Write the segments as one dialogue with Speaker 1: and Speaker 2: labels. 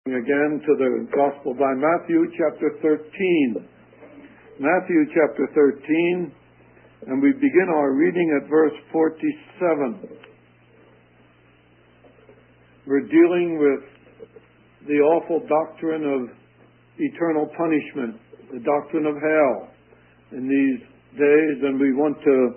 Speaker 1: Again to the Gospel by Matthew chapter 13. Matthew chapter 13, and we begin our reading at verse 47. We're dealing with the awful doctrine of eternal punishment, the doctrine of hell in these days, and we want to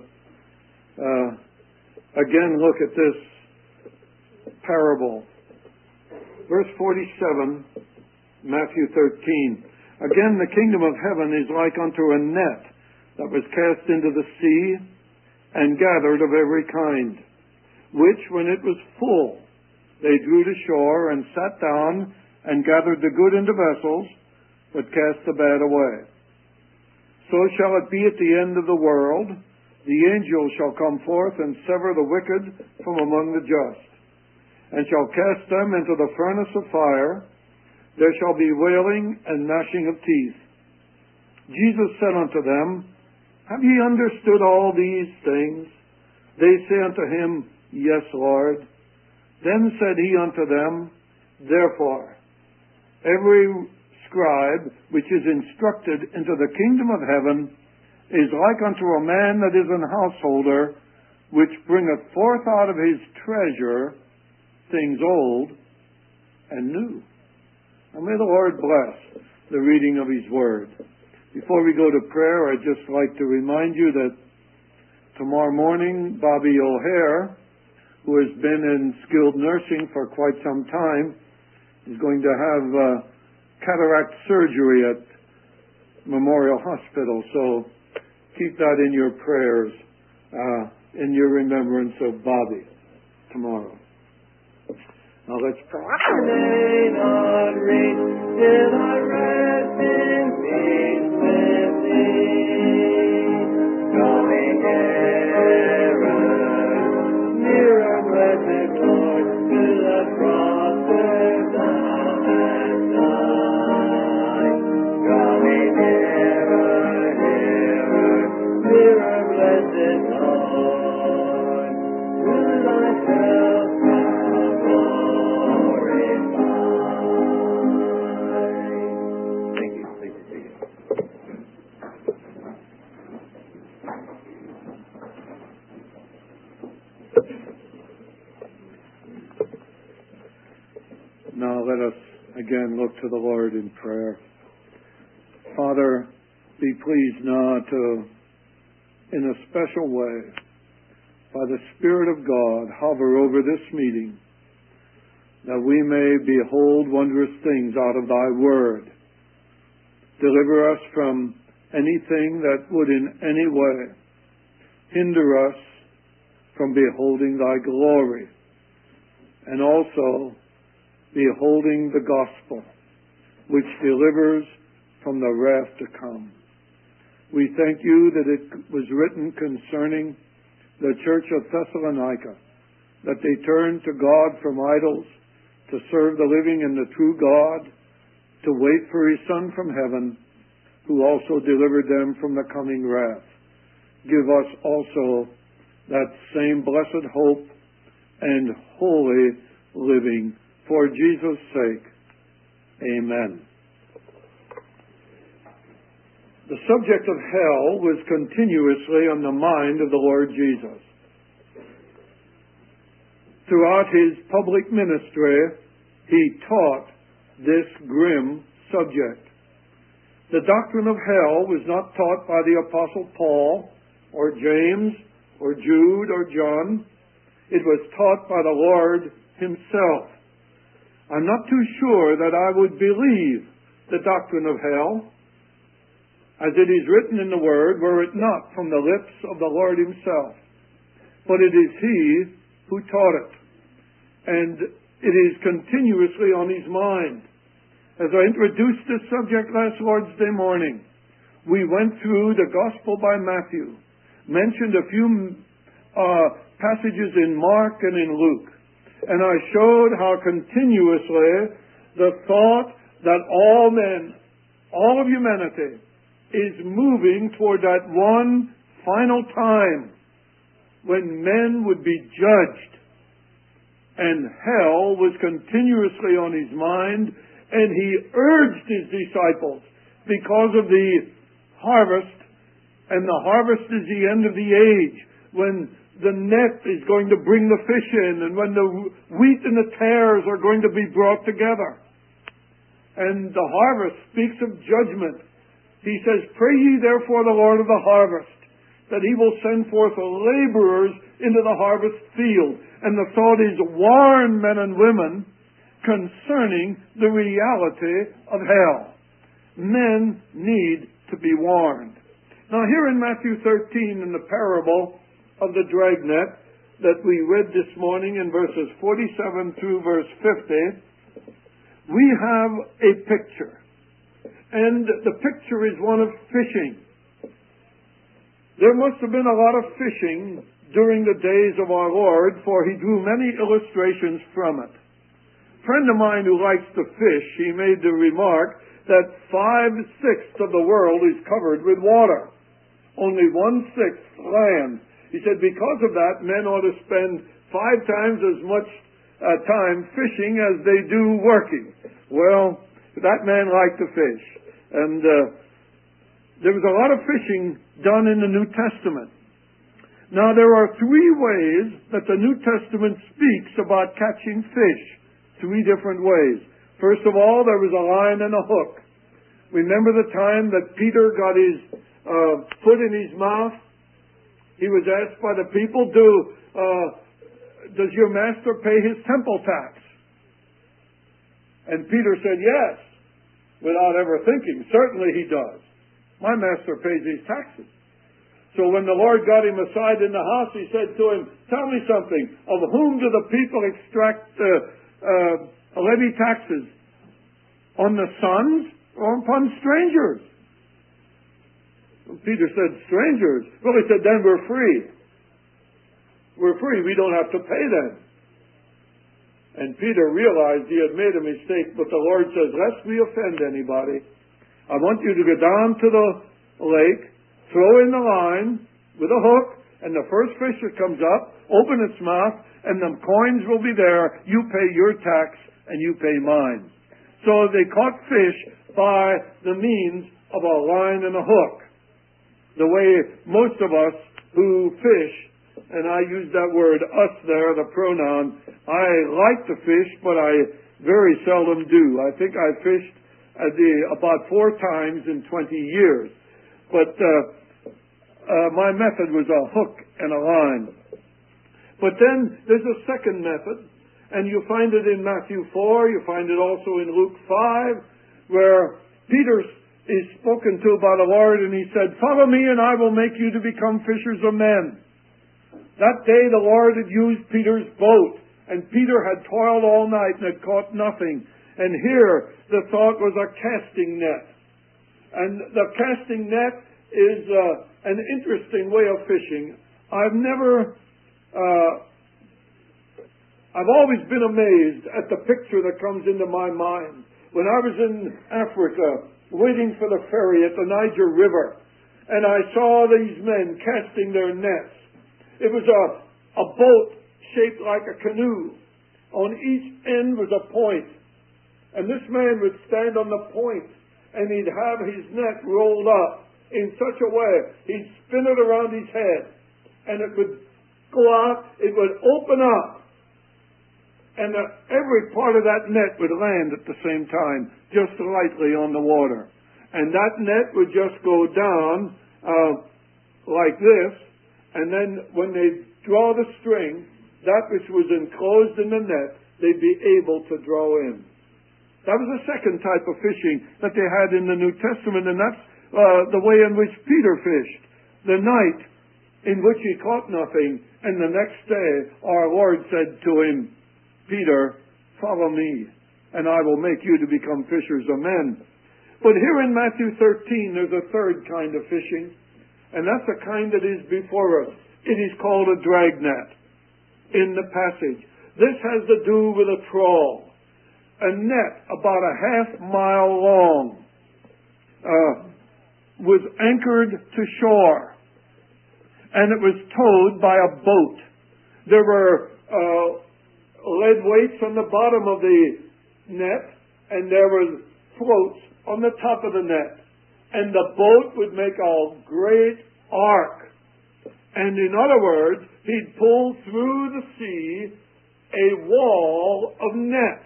Speaker 1: again look at this parable. Verse 47, Matthew 13. Again, the kingdom of heaven is like unto a net that was cast into the sea and gathered of every kind, which, when it was full, they drew to shore and sat down and gathered the good into vessels, but cast the bad away. So shall it be at the end of the world. The angel shall come forth and sever the wicked from among the just, and shall cast them into the furnace of fire. There shall be wailing and gnashing of teeth. Jesus said unto them, Have ye understood all these things? They say unto him, Yes, Lord. Then said he unto them, Therefore, every scribe which is instructed into the kingdom of heaven is like unto a man that is an householder, which bringeth forth out of his treasure things old and new. And may the Lord bless the reading of His Word. Before we go to prayer, I'd just like to remind you that tomorrow morning, Bobby O'Hare, who has been in skilled nursing for quite some time, is going to have cataract surgery at Memorial Hospital. So keep that in your prayers, in your remembrance of Bobby tomorrow. Now let's pray.
Speaker 2: I may not reach till I rest in peace with thee. Going nearer, blessed Lord, to the cross where thou hast died. Going nearer, blessed Lord, to thyself.
Speaker 1: Now let us again look to the Lord in prayer. Father, be pleased now to, in a special way, by the Spirit of God, hover over this meeting, that we may behold wondrous things out of Thy Word. Deliver us from anything that would in any way hinder us from beholding Thy glory, and also beholding the gospel, which delivers from the wrath to come. We thank You that it was written concerning the church of Thessalonica, that they turned to God from idols, to serve the living and the true God, to wait for His Son from heaven, who also delivered them from the coming wrath. Give us also that same blessed hope and holy living. For Jesus' sake, amen. The subject of hell was continuously on the mind of the Lord Jesus. Throughout His public ministry, He taught this grim subject. The doctrine of hell was not taught by the Apostle Paul, or James, or Jude, or John. It was taught by the Lord Himself. I'm not too sure that I would believe the doctrine of hell, as it is written in the Word, were it not from the lips of the Lord Himself. But it is He who taught it, and it is continuously on His mind. As I introduced this subject last Lord's Day morning, we went through the Gospel by Matthew, mentioned a few passages in Mark and in Luke, and I showed how continuously the thought that all men, all of humanity, is moving toward that one final time when men would be judged. And hell was continuously on his mind, And he urged his disciples because of the harvest, and the harvest is the end of the age, when the net is going to bring the fish in, and when the wheat and the tares are going to be brought together. And the harvest speaks of judgment. He says, "Pray ye therefore the Lord of the harvest, that he will send forth laborers into the harvest field." And the thought is, warn men and women concerning the reality of hell. Men need to be warned. Now here in Matthew 13, in the parable of the dragnet that we read this morning in verses 47 through verse 50, we have a picture. And the picture is one of fishing. There must have been a lot of fishing during the days of our Lord, for he drew many illustrations from it. A friend of mine who likes to fish, he made the remark that 5/6 of the world is covered with water. Only 1/6 land. He said because of that, men ought to spend 5 times as much time fishing as they do working. Well, that man liked to fish. And there was a lot of fishing done in the New Testament. Now, there are 3 ways that the New Testament speaks about catching fish. 3 different ways. First of all, there was a line and a hook. Remember the time that Peter got his foot in his mouth? He was asked by the people, does your master pay his temple tax? And Peter said, yes, without ever thinking. Certainly he does. My master pays his taxes. So when the Lord got him aside in the house, he said to him, tell me something. Of whom do the people extract levy taxes? On the sons or upon strangers? Peter said, strangers. Well, he said, then we're free. We're free. We don't have to pay them. And Peter realized he had made a mistake, but the Lord says, lest we offend anybody, I want you to go down to the lake, throw in the line with a hook, and the first fish that comes up, open its mouth, and the coins will be there. You pay your tax, and you pay mine. So they caught fish by the means of a line and a hook. The way most of us who fish, and I use that word us there, the pronoun, I like to fish, but I very seldom do. I think I fished about 4 times in 20 years. But my method was a hook and a line. But then there's a second method, and you find it in Matthew 4, you find it also in Luke 5, where Peter is spoken to by the Lord, and he said, follow me and I will make you to become fishers of men. That day the Lord had used Peter's boat, and Peter had toiled all night and had caught nothing. And here the thought was a casting net. And the casting net is an interesting way of fishing. I've always been amazed at the picture that comes into my mind. When I was in Africa, waiting for the ferry at the Niger River, and I saw these men casting their nets. It was a boat shaped like a canoe. On each end was a point. And this man would stand on the point, and he'd have his net rolled up in such a way, he'd spin it around his head, and it would go out, it would open up, and every part of that net would land at the same time, just lightly on the water. And that net would just go down like this, and then when they draw the string, that which was enclosed in the net, they'd be able to draw in. That was the second type of fishing that they had in the New Testament, and that's the way in which Peter fished. The night in which he caught nothing, and the next day our Lord said to him, Peter, follow me, and I will make you to become fishers of men. But here in Matthew 13, there's a third kind of fishing, and that's the kind that is before us. It is called a dragnet in the passage. This has to do with a trawl, a net about a half-mile long, was anchored to shore, and it was towed by a boat. There were lead weights on the bottom of the net, and there was floats on the top of the net. And the boat would make a great arc. And in other words, he'd pull through the sea a wall of net.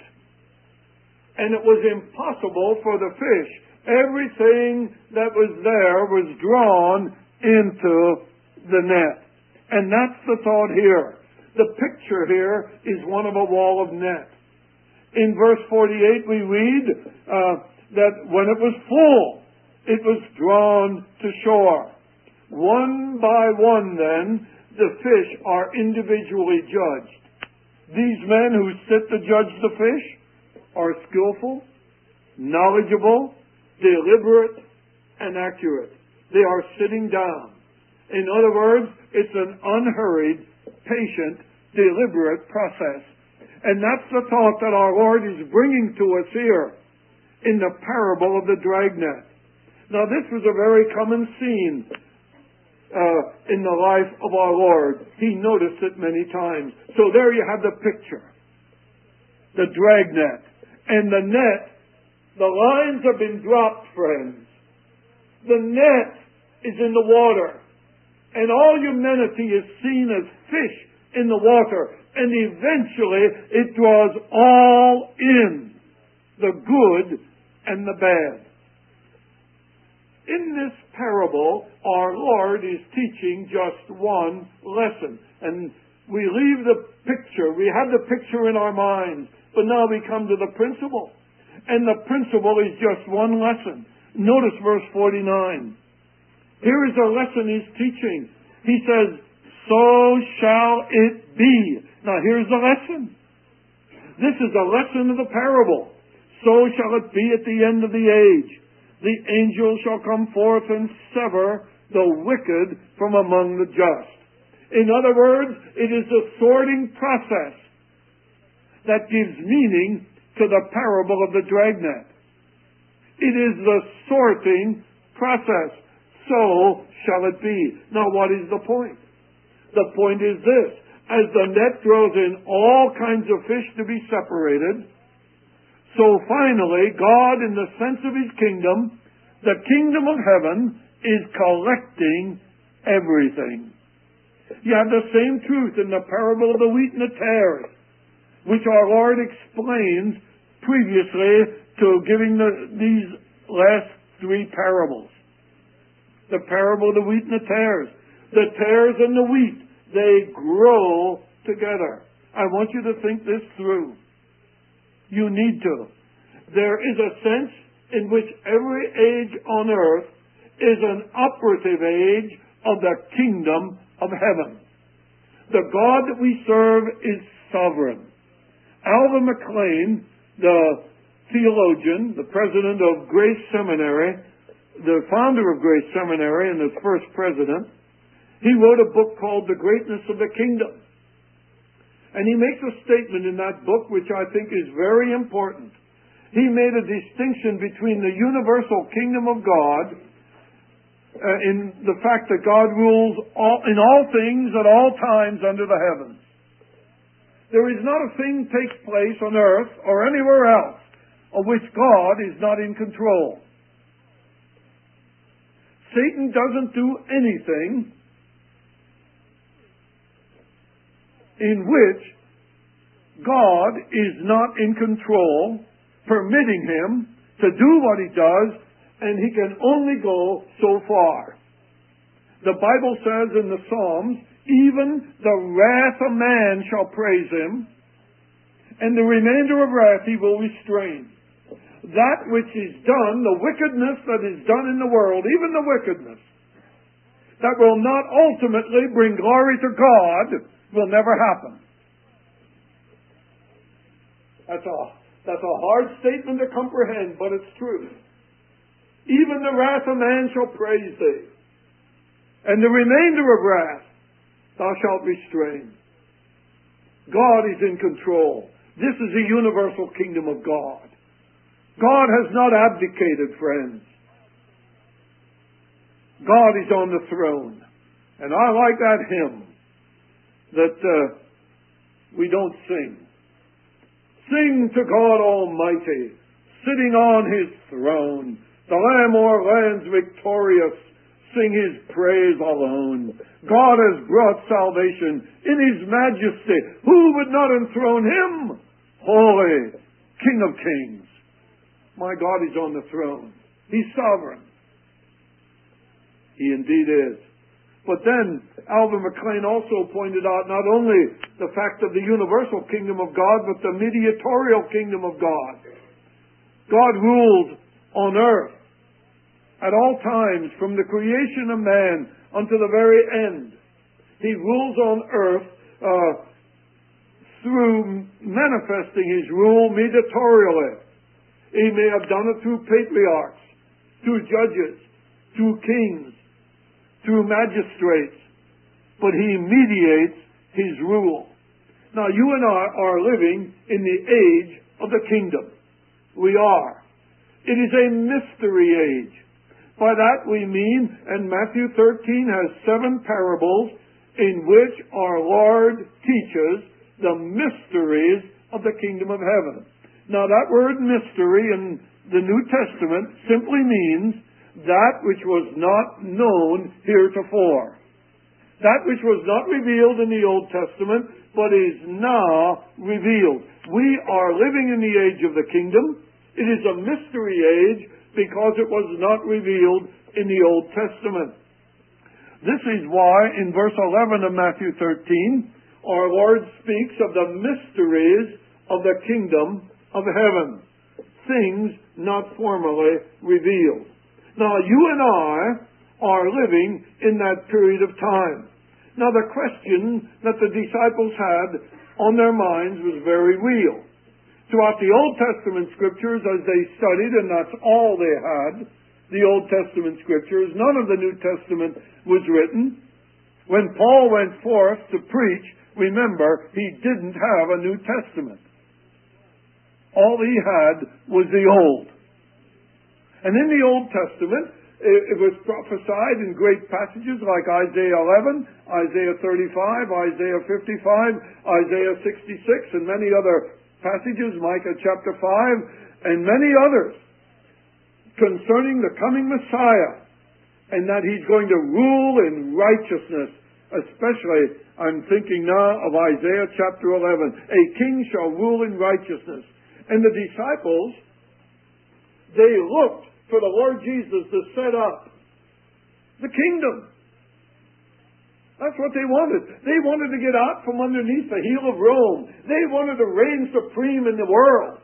Speaker 1: And it was impossible for the fish. Everything that was there was drawn into the net. And that's the thought here. The picture here is one of a wall of net. In verse 48 we read that when it was full, it was drawn to shore. One by one, then, the fish are individually judged. These men who sit to judge the fish are skillful, knowledgeable, deliberate, and accurate. They are sitting down. In other words, it's an unhurried, patient, deliberate process. And that's the thought that our Lord is bringing to us here in the parable of the dragnet. Now, this was a very common scene in the life of our Lord. He noticed it many times. So there you have the picture. The dragnet. And the net, the lines have been dropped, friends. The net is in the water. And all humanity is seen as fish in the water. And eventually it draws all in, the good and the bad. In this parable, our Lord is teaching just one lesson. And we leave the picture. We have the picture in our minds. But now we come to the principle. And the principle is just one lesson. Notice verse 49. Here is a lesson he's teaching. He says, so shall it be. Now here's the lesson. This is a lesson of the parable. So shall it be at the end of the age. The angel shall come forth and sever the wicked from among the just. In other words, it is the sorting process that gives meaning to the parable of the dragnet. It is the sorting process. So shall it be. Now what is the point? The point is this. As the net draws in all kinds of fish to be separated, so finally, God, in the sense of His kingdom, the kingdom of heaven, is collecting everything. You have the same truth in the parable of the wheat and the tares, which our Lord explains previously to giving these last three parables. The parable of the wheat and the tares. The tares and the wheat, they grow together. I want you to think this through. You need to. There is a sense in which every age on earth is an operative age of the kingdom of heaven. The God that we serve is sovereign. Alvin McLean, the theologian, the president of Grace Seminary, the founder of Grace Seminary and the first president, he wrote a book called The Greatness of the Kingdom. And he makes a statement in that book which I think is very important. He made a distinction between the universal kingdom of God in the fact that God rules in all things at all times under the heavens. There is not a thing takes place on earth or anywhere else of which God is not in control. Satan doesn't do anything in which God is not in control, permitting him to do what he does, and he can only go so far. The Bible says in the Psalms, even the wrath of man shall praise him, and the remainder of wrath he will restrain. That which is done, the wickedness that is done in the world, even the wickedness, that will not ultimately bring glory to God, will never happen. That's a hard statement to comprehend, but it's true. Even the wrath of man shall praise thee, and the remainder of wrath thou shalt restrain. God is in control. This is the universal kingdom of God. God has not abdicated, friends. God is on the throne. And I like that hymn that we don't sing. Sing to God Almighty. sitting on his throne. The Lamb o'er lands victorious, sing his praise alone. God has brought salvation in his majesty. Who would not enthrone him? Holy King of kings. My God is on the throne. He's sovereign. He indeed is. But then, Alvin McLean also pointed out not only the fact of the universal kingdom of God, but the mediatorial kingdom of God. God ruled on earth at all times, from the creation of man unto the very end. He rules on earth through manifesting his rule mediatorially. He may have done it through patriarchs, through judges, through kings, through magistrates, but he mediates his rule. Now, you and I are living in the age of the kingdom. We are. It is a mystery age. By that we mean, and Matthew 13 has 7 parables in which our Lord teaches the mysteries of the kingdom of heaven. Now, that word mystery in the New Testament simply means that which was not known heretofore. That which was not revealed in the Old Testament, but is now revealed. We are living in the age of the kingdom. It is a mystery age because it was not revealed in the Old Testament. This is why in verse 11 of Matthew 13, our Lord speaks of the mysteries of the kingdom of heaven, things not formerly revealed. Now, you and I are living in that period of time. Now, the question that the disciples had on their minds was very real. Throughout the Old Testament Scriptures, as they studied, and that's all they had, the Old Testament Scriptures, none of the New Testament was written. When Paul went forth to preach, remember, he didn't have a New Testament. All he had was the Old. And in the Old Testament, it was prophesied in great passages like Isaiah 11, Isaiah 35, Isaiah 55, Isaiah 66, and many other passages, Micah chapter 5, and many others, concerning the coming Messiah, and that he's going to rule in righteousness. Especially, I'm thinking now of Isaiah chapter 11. A king shall rule in righteousness. And the disciples, they looked for the Lord Jesus to set up the kingdom. That's what they wanted. They wanted to get out from underneath the heel of Rome. They wanted to reign supreme in the world.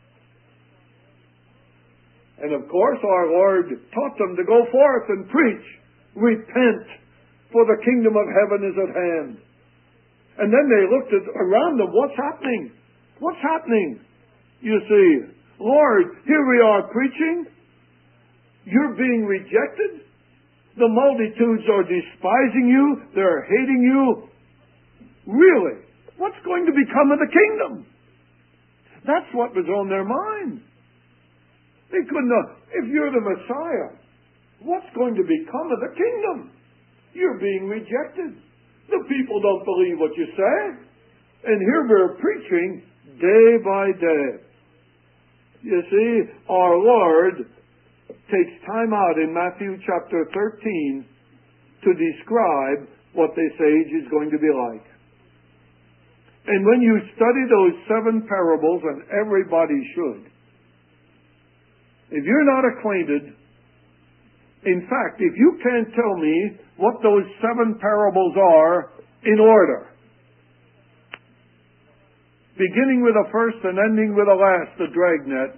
Speaker 1: And of course, our Lord taught them to go forth and preach. Repent, for the kingdom of heaven is at hand. And then they looked around them. What's happening? What's happening? You see, Lord, here we are preaching. You're being rejected. The multitudes are despising you. They're hating you. Really? What's going to become of the kingdom? That's what was on their mind. They couldn't know, if you're the Messiah, what's going to become of the kingdom? You're being rejected. The people don't believe what you say. And here we're preaching day by day. You see, our Lord takes time out in Matthew chapter 13 to describe what this age is going to be like. And when you study those 7 parables, and everybody should, if you're not acquainted, in fact, if you can't tell me what those 7 parables are in order, beginning with the first and ending with the last, the dragnet,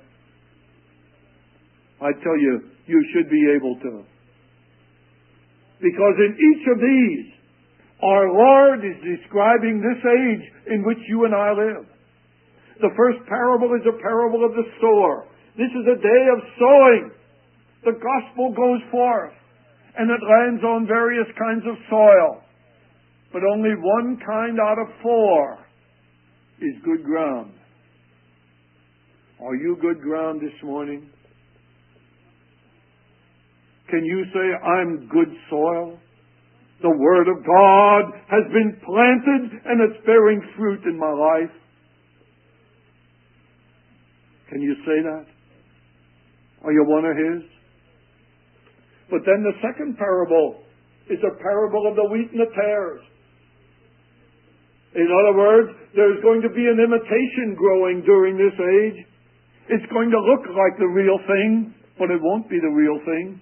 Speaker 1: I tell you, you should be able to. Because in each of these, our Lord is describing this age in which you and I live. The first parable is a parable of the sower. This is a day of sowing. The gospel goes forth, and it lands on various kinds of soil. But only one kind out of 4 is good ground. Are you good ground this morning? Can you say, I'm good soil? The Word of God has been planted and it's bearing fruit in my life. Can you say that? Are you one of His? But then the second parable is a parable of the wheat and the tares. In other words, there's going to be an imitation growing during this age. It's going to look like the real thing, but it won't be the real thing.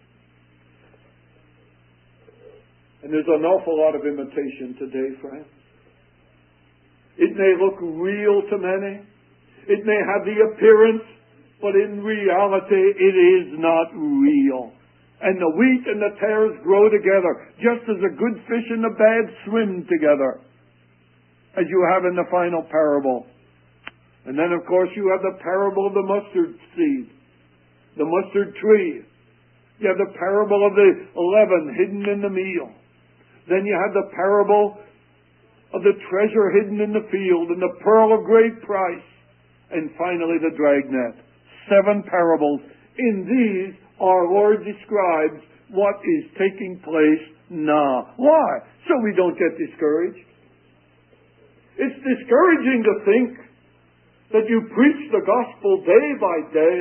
Speaker 1: And there's an awful lot of imitation today, friends. It may look real to many. It may have the appearance, but in reality it is not real. And the wheat and the tares grow together, just as a good fish and a bad swim together, as you have in the final parable. And then, of course, you have the parable of the mustard seed, the mustard tree. You have the parable of the leaven hidden in the meal. Then you have the parable of the treasure hidden in the field and the pearl of great price. And finally, the dragnet. 7 parables. In these, our Lord describes what is taking place now. Why? So we don't get discouraged. It's discouraging to think that you preach the gospel day by day,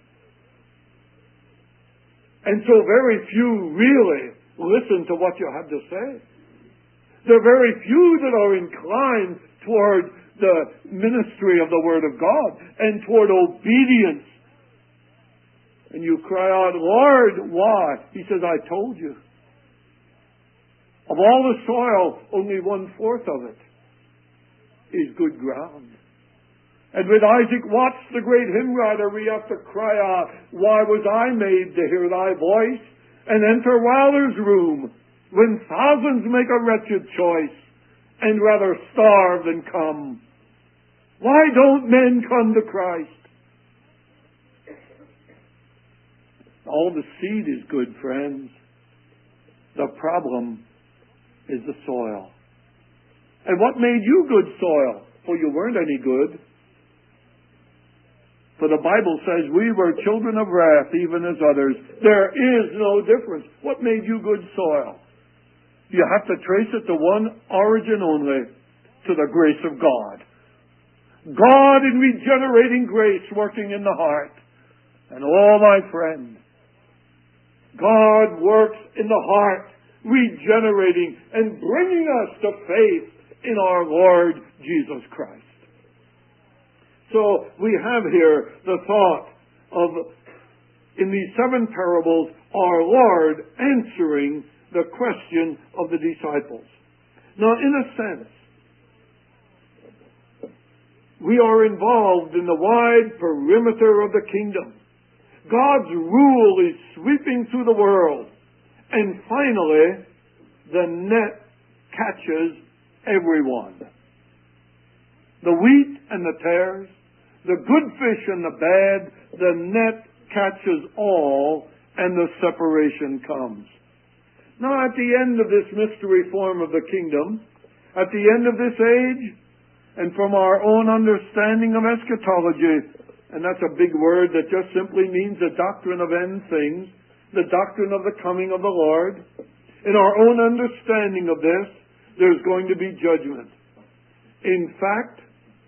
Speaker 1: and so very few really listen to what you have to say. There are very few that are inclined toward the ministry of the Word of God and toward obedience. And you cry out, Lord, why? He says, I told you. Of all the soil, only 1/4 of it is good ground. And with Isaac Watts, the great hymn writer, we have to cry out, why was I made to hear thy voice and enter Wilder's room when thousands make a wretched choice and rather starve than come? Why don't men come to Christ? All the seed is good, friends. The problem is the soil. And what made you good soil? Well, you weren't any good. For the Bible says we were children of wrath, even as others. There is no difference. What made you good soil? You have to trace it to one origin only, to the grace of God. God in regenerating grace working in the heart. And oh, my friend, God works in the heart, regenerating and bringing us to faith in our Lord Jesus Christ. So we have here the thought of, in these 7 parables, our Lord answering the question of the disciples. Now, in a sense, we are involved in the wide perimeter of the kingdom. God's rule is sweeping through the world. And finally, the net catches everyone. The wheat and the tares, the good fish and the bad, the net catches all, and the separation comes. Now, at the end of this mystery form of the kingdom, at the end of this age, and from our own understanding of eschatology, and that's a big word that just simply means the doctrine of end things, the doctrine of the coming of the Lord, in our own understanding of this, there's going to be judgment. In fact,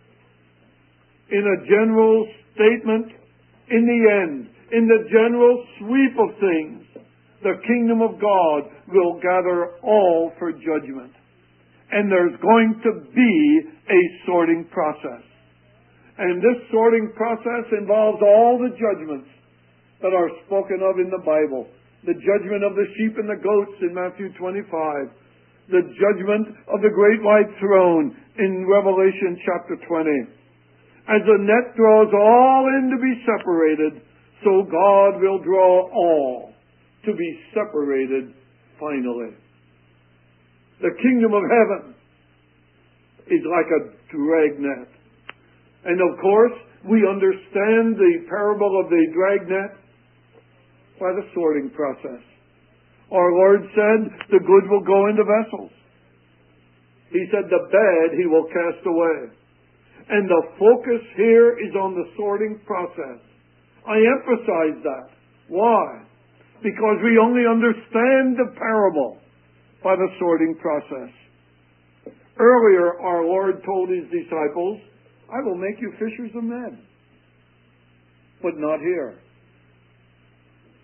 Speaker 1: in a general statement, in the end, in the general sweep of things, the kingdom of God will gather all for judgment. And there's going to be a sorting process. And this sorting process involves all the judgments that are spoken of in the Bible. The judgment of the sheep and the goats in Matthew 25. The judgment of the great white throne in Revelation chapter 20. As the net draws all in to be separated, so God will draw all to be separated finally. The kingdom of heaven is like a dragnet. And of course, we understand the parable of the dragnet by the sorting process. Our Lord said, the good will go into vessels. He said, the bad He will cast away. And the focus here is on the sorting process. I emphasize that. Why? Because we only understand the parable by the sorting process. Earlier, our Lord told His disciples, I will make you fishers of men. But not here.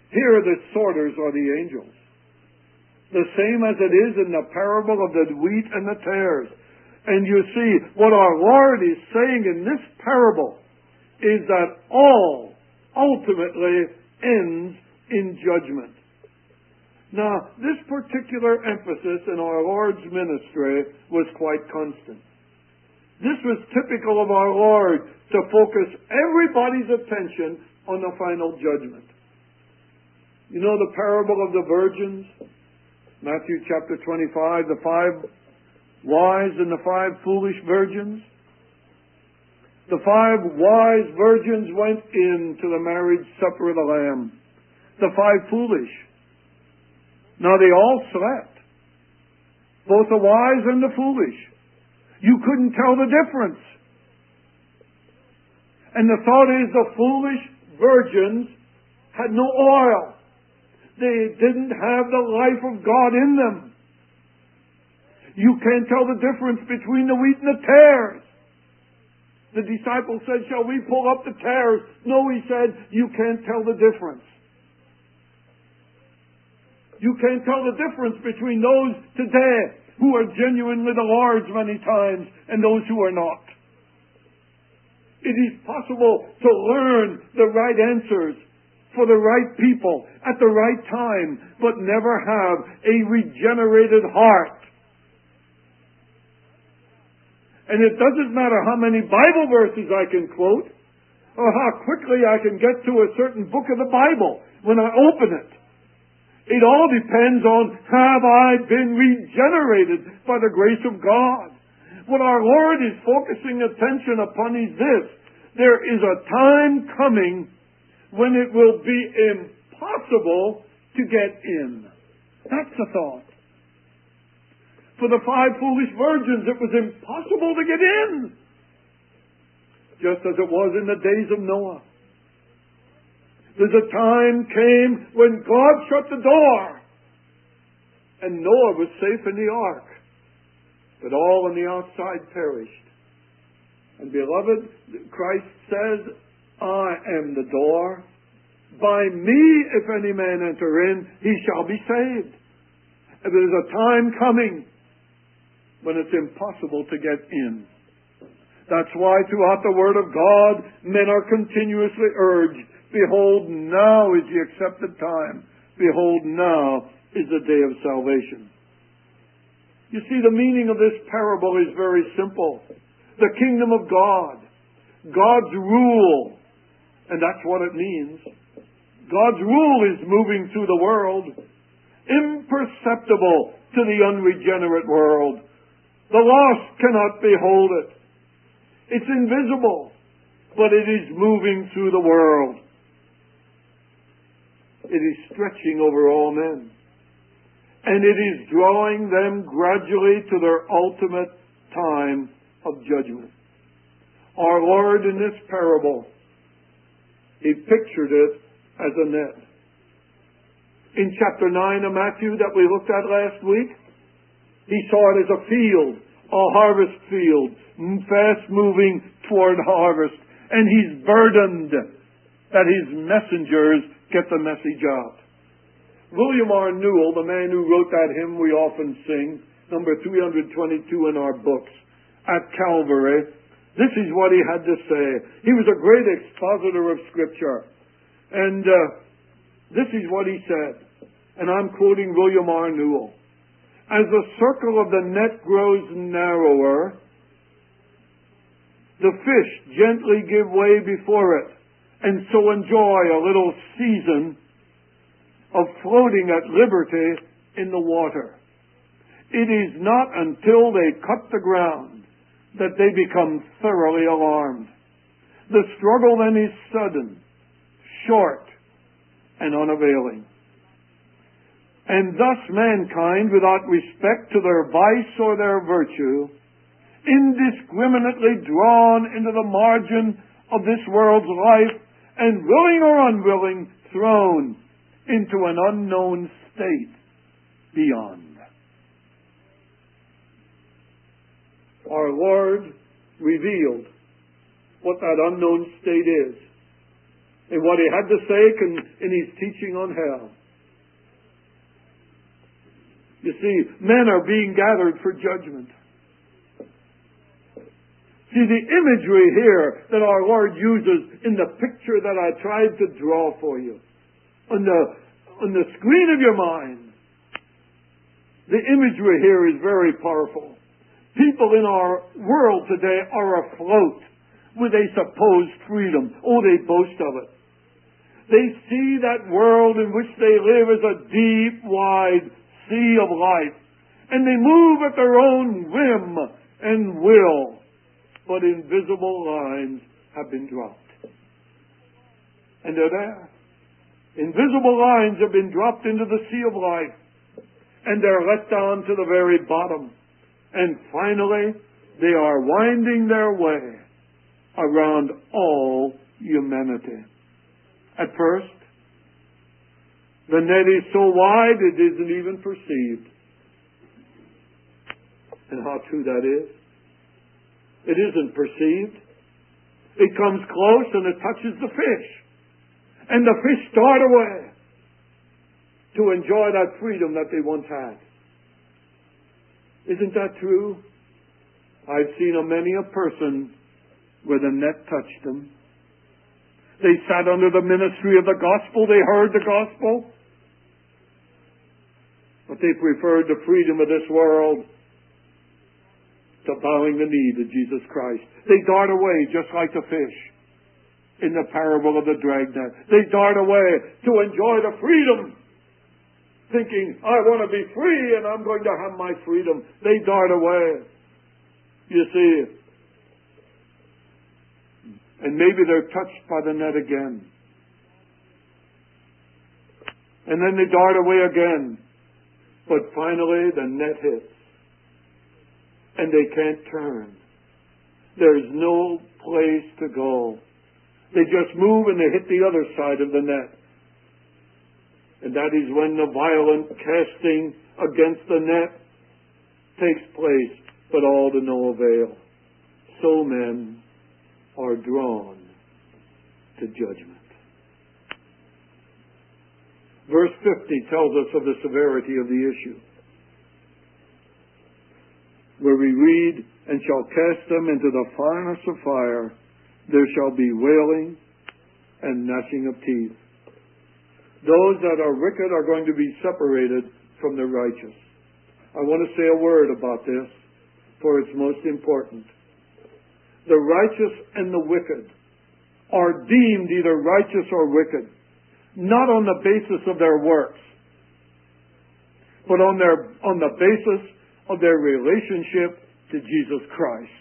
Speaker 1: Here the sorters are the angels. The same as it is in the parable of the wheat and the tares. And you see, what our Lord is saying in this parable is that all ultimately ends in judgment. Now, this particular emphasis in our Lord's ministry was quite constant. This was typical of our Lord to focus everybody's attention on the final judgment. You know the parable of the virgins? Matthew chapter 25, the 5 wise and the 5 foolish virgins. The 5 wise virgins went into the marriage supper of the Lamb. The 5 foolish. Now they all slept. Both the wise and the foolish. You couldn't tell the difference. And the thought is the foolish virgins had no oil. They didn't have the life of God in them. You can't tell the difference between the wheat and the tares. The disciple said, shall we pull up the tares? No, he said, you can't tell the difference. You can't tell the difference between those today who are genuinely the Lord's many times and those who are not. It is possible to learn the right answers for the right people at the right time, but never have a regenerated heart. And it doesn't matter how many Bible verses I can quote, or how quickly I can get to a certain book of the Bible when I open it. It all depends on, have I been regenerated by the grace of God? What our Lord is focusing attention upon is this. There is a time coming when it will be impossible to get in. That's the thought. For the 5 foolish virgins, it was impossible to get in. Just as it was in the days of Noah. There's a time came when God shut the door. And Noah was safe in the ark. But all on the outside perished. And beloved, Christ says, I am the door. By me, if any man enter in, he shall be saved. And there's a time coming when it's impossible to get in. That's why throughout the Word of God, men are continuously urged, behold, now is the accepted time. Behold, now is the day of salvation. You see, the meaning of this parable is very simple. The kingdom of God, God's rule, and that's what it means. God's rule is moving through the world, imperceptible to the unregenerate world. The lost cannot behold it. It's invisible, but it is moving through the world. It is stretching over all men. And it is drawing them gradually to their ultimate time of judgment. Our Lord in this parable, He pictured it as a net. In chapter 9 of Matthew that we looked at last week, He saw it as a field, a harvest field, fast moving toward harvest. And He's burdened that His messengers get the message out. William R. Newell, the man who wrote that hymn we often sing, number 322 in our books, At Calvary, this is what he had to say. He was a great expositor of Scripture. And this is what he said. And I'm quoting William R. Newell. As the circle of the net grows narrower, the fish gently give way before it, and so enjoy a little season of floating at liberty in the water. It is not until they cut the ground that they become thoroughly alarmed. The struggle then is sudden, short, and unavailing. And thus mankind, without respect to their vice or their virtue, indiscriminately drawn into the margin of this world's life, and willing or unwilling, thrown into an unknown state beyond. Our Lord revealed what that unknown state is in what he had to say in his teaching on hell. You see, men are being gathered for judgment. See, the imagery here that our Lord uses in the picture that I tried to draw for you, on the screen of your mind, the imagery here is very powerful. People in our world today are afloat with a supposed freedom. Oh, they boast of it. They see that world in which they live as a deep, wide sea of life. And they move at their own whim and will. But invisible lines have been dropped. And they're there. Invisible lines have been dropped into the sea of life. And they're let down to the very bottom. And finally, they are winding their way around all humanity. At first, the net is so wide it isn't even perceived. And how true that is. It isn't perceived. It comes close and it touches the fish. And the fish start away to enjoy that freedom that they once had. Isn't that true? I've seen many a person where the net touched them. They sat under the ministry of the gospel. They heard the gospel. But they preferred the freedom of this world to bowing the knee to Jesus Christ. They dart away just like the fish in the parable of the dragnet. They dart away to enjoy the freedom, thinking, I want to be free and I'm going to have my freedom. They dart away. You see. And maybe they're touched by the net again. And then they dart away again. But finally the net hits. And they can't turn. There's no place to go. They just move and they hit the other side of the net. And that is when the violent casting against the net takes place, but all to no avail. So men are drawn to judgment. Verse 50 tells us of the severity of the issue, where we read, and shall cast them into the furnace of fire. There shall be wailing and gnashing of teeth. Those that are wicked are going to be separated from the righteous. I want to say a word about this, for it's most important. The righteous and the wicked are deemed either righteous or wicked, not on the basis of their works, but on the basis of their relationship to Jesus Christ.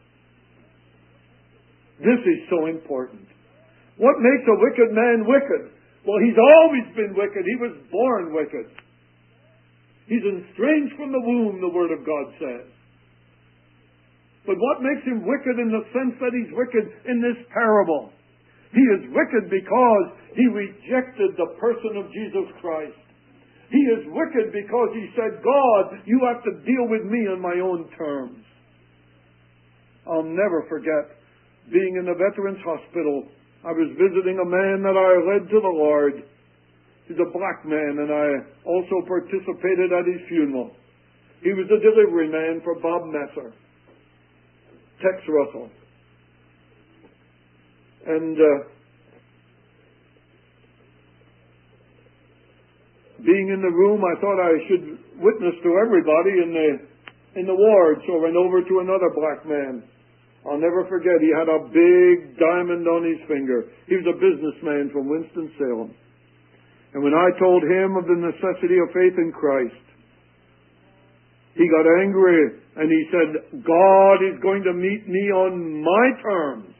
Speaker 1: This is so important. What makes a wicked man wicked? Well, he's always been wicked. He was born wicked. He's estranged from the womb, the Word of God says. But what makes him wicked in the sense that he's wicked in this parable? He is wicked because he rejected the person of Jesus Christ. He is wicked because he said, God, you have to deal with me on my own terms. I'll never forget being in the Veterans Hospital. I was visiting a man that I led to the Lord. He's a black man, and I also participated at his funeral. He was the delivery man for Bob Messer, Tex Russell. And being in the room, I thought I should witness to everybody in the ward, so I went over to another black man. I'll never forget, he had a big diamond on his finger. He was a businessman from Winston-Salem. And when I told him of the necessity of faith in Christ, he got angry and he said, God is going to meet me on my terms.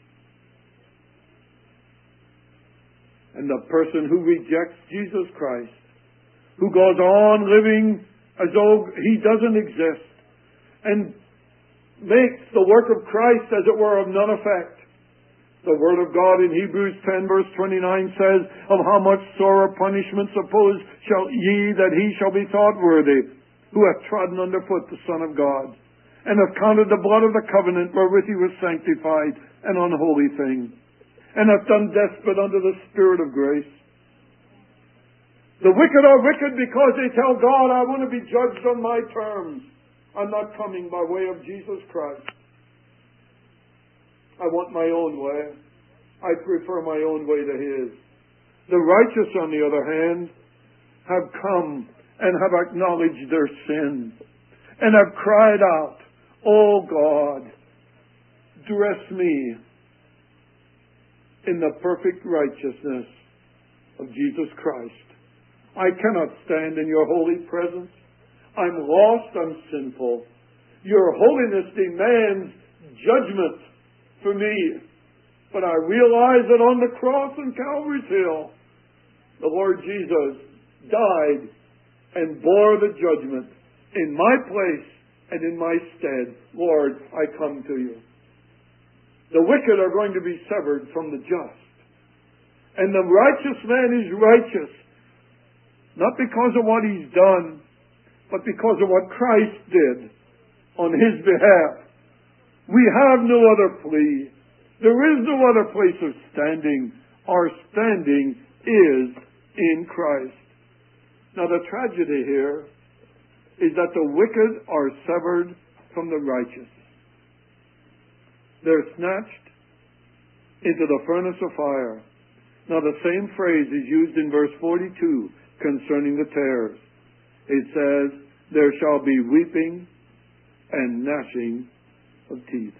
Speaker 1: And the person who rejects Jesus Christ, who goes on living as though he doesn't exist, and makes the work of Christ, as it were, of none effect. The Word of God in Hebrews 10 verse 29 says, of how much sorer punishment suppose shall ye that he shall be thought worthy, who hath trodden under foot the Son of God, and hath counted the blood of the covenant wherewith he was sanctified an unholy thing. and have done despot under the Spirit of grace. The wicked are wicked because they tell God, I want to be judged on my terms. I'm not coming by way of Jesus Christ. I want my own way. I prefer my own way to His. The righteous, on the other hand, have come and have acknowledged their sin and have cried out, "Oh God, dress me in the perfect righteousness of Jesus Christ. I cannot stand in your holy presence. I'm lost, I'm sinful. Your holiness demands judgment for me. But I realize that on the cross on Calvary's Hill, the Lord Jesus died and bore the judgment in my place and in my stead. Lord, I come to you." The wicked are going to be severed from the just. And the righteous man is righteous, not because of what he's done, but because of what Christ did on his behalf. We have no other plea. There is no other place of standing. Our standing is in Christ. Now the tragedy here is that the wicked are severed from the righteous. They're snatched into the furnace of fire. Now the same phrase is used in verse 42 concerning the tares. It says, "There shall be weeping and gnashing of teeth."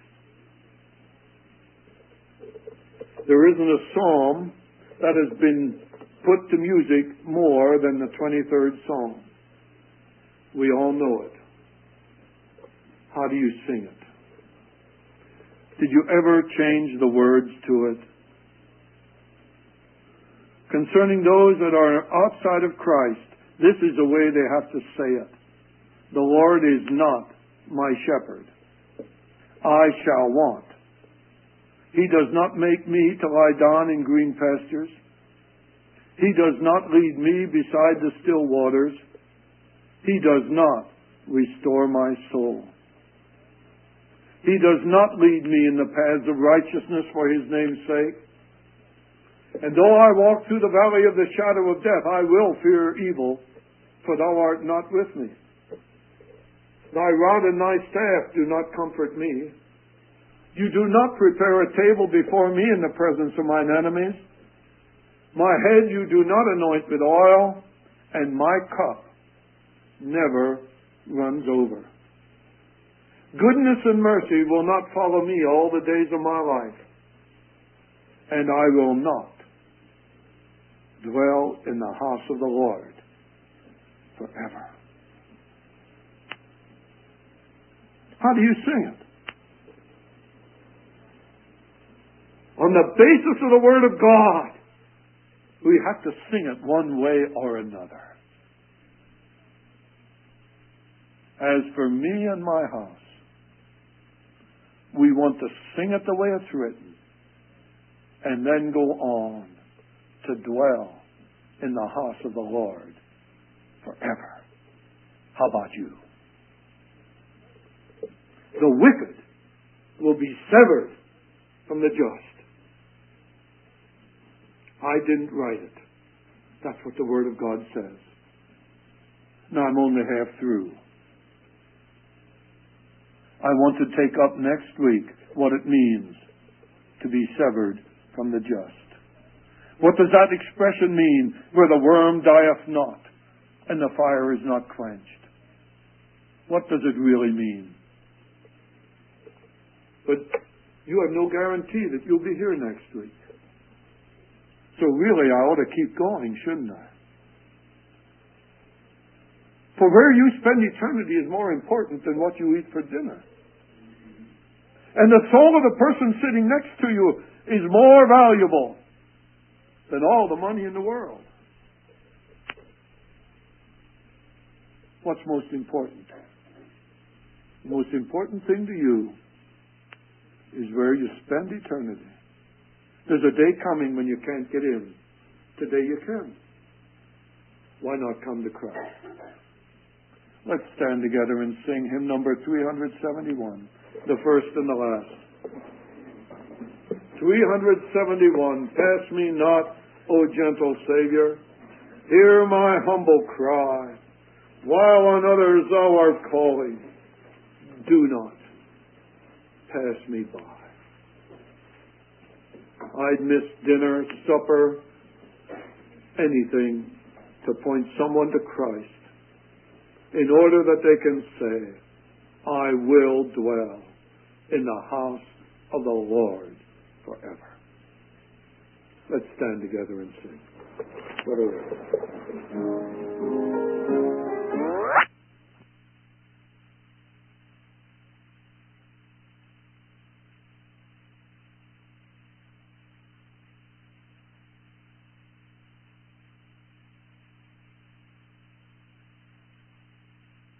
Speaker 1: There isn't a psalm that has been put to music more than the 23rd Psalm. We all know it. How do you sing it? Did you ever change the words to it? Concerning those that are outside of Christ, this is the way they have to say it. The Lord is not my shepherd. I shall want. He does not make me to lie down in green pastures. He does not lead me beside the still waters. He does not restore my soul. He does not lead me in the paths of righteousness for His name's sake. And though I walk through the valley of the shadow of death, I will fear evil, for Thou art not with me. Thy rod and Thy staff do not comfort me. You do not prepare a table before me in the presence of mine enemies. My head you do not anoint with oil, and my cup never runs over. Goodness and mercy will not follow me all the days of my life, and I will not dwell in the house of the Lord forever. How do you sing it? On the basis of the Word of God, we have to sing it one way or another. As for me and my house, we want to sing it the way it's written, and then go on to dwell in the house of the Lord forever. How about you? The wicked will be severed from the just. I didn't write it. That's what the Word of God says. Now I'm only half through. I want to take up next week what it means to be severed from the just. What does that expression mean, where the worm dieth not and the fire is not quenched? What does it really mean? But you have no guarantee that you'll be here next week. So really, I ought to keep going, shouldn't I? For where you spend eternity is more important than what you eat for dinner. And the soul of the person sitting next to you is more valuable than all the money in the world. What's most important? The most important thing to you is where you spend eternity. There's a day coming when you can't get in. Today you can. Why not come to Christ? Let's stand together and sing hymn number 371, the first and the last. 371, pass me not, O gentle Savior. Hear my humble cry. While on others thou art calling, do not pass me by. I'd miss dinner, supper, anything to point someone to Christ in order that they can say, I will dwell in the house of the Lord forever. Let's stand together and sing. What a